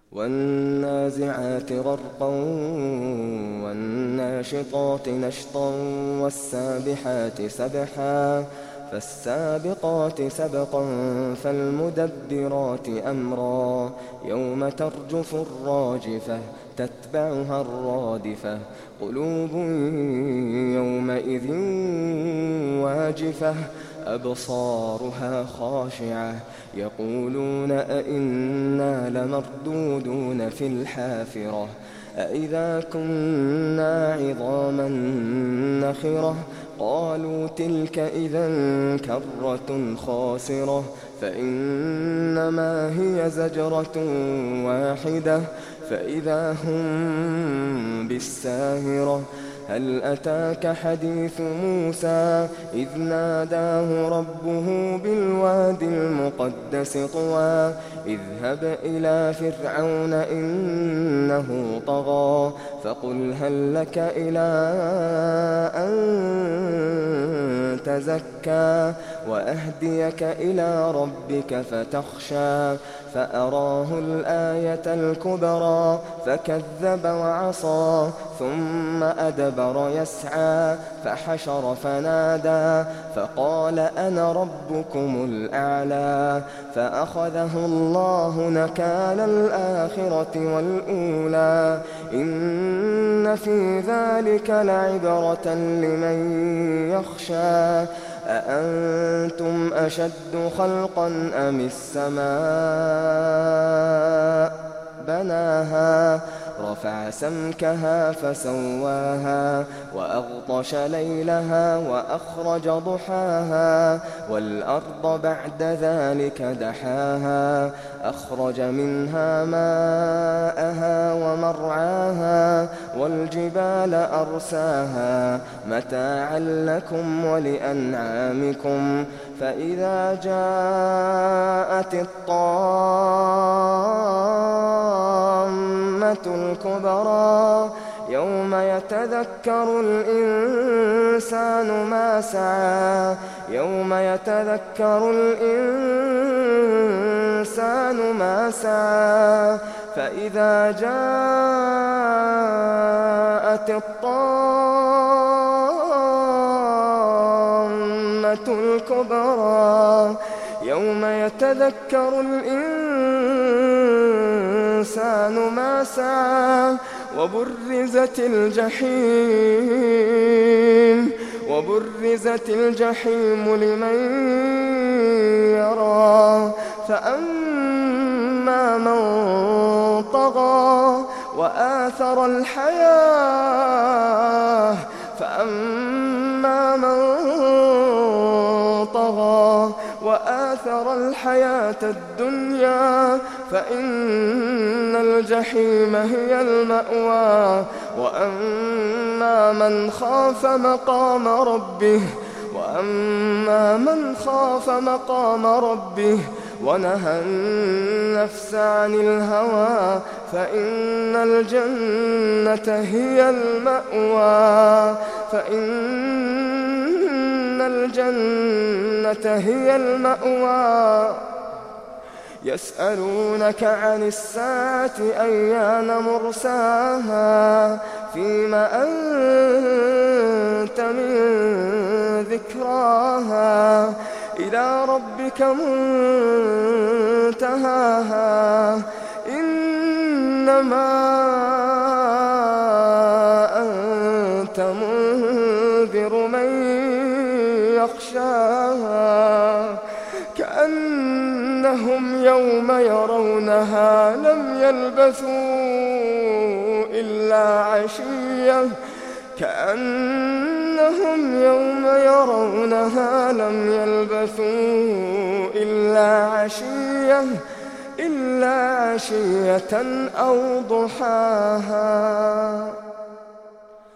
والنازعات غرقا والناشطات نشطا والسابحات سبحا فالسابقات سبقا فالمدبرات أمرا يوم ترجف الراجفة تتبعها الرادفة قلوب يومئذ واجفة أبصارها خاشعة يقولون أئنا لمردودون في الحافرة أئذا كنا عظاما نخرة قالوا تلك إذا كرة خاسرة فإنما هي زجرة واحدة فإذا هم بالساهرة هل أتاك حديث موسى إذ ناداه ربه بالوادي المقدس طوى اذهب إلى فرعون إنه طغى فقل هل لك إلى أن تزكى وأهديك إلى ربك فتخشى فأراه الآية الكبرى فكذب وعصى ثم أدبر يسعى فحشر فنادى فقال أنا ربكم الأعلى فأخذه الله نكال الآخرة والأولى إن في ذلك لعبرة لمن يخشى أأنتم أشد خلقا أم السماء بناها رفع سمكها فسواها وأغطش ليلها وأخرج ضحاها والأرض بعد ذلك دحاها أخرج منها ماءها ومرعاها والجبال أرساها متاعا لكم ولأنعامكم فإذا جاءت الطامة الكبرى يوم يتذكر الإنسان ما سعى يوم يتذكر الإنسان ما سعى فإذا جاءت الطامة الكبرى يوم يتذكر الإنسان ما سعى وبرزت الجحيم لمن يرى فأما من طغى وآثر الحياة الدنيا فإن الجحيم هي المأوى وأما من خاف مقام ربه ونهى النفس عن الهوى فإن الجنة هي المأوى يسألونك عن الساعة أيان مرساها فيما أنت من ذكراها إلى ربك منتهاها إنما أنت منذر من يخشاها كأنهم يوم يرونها لم يلبثوا إلا عشية أو ضحاها.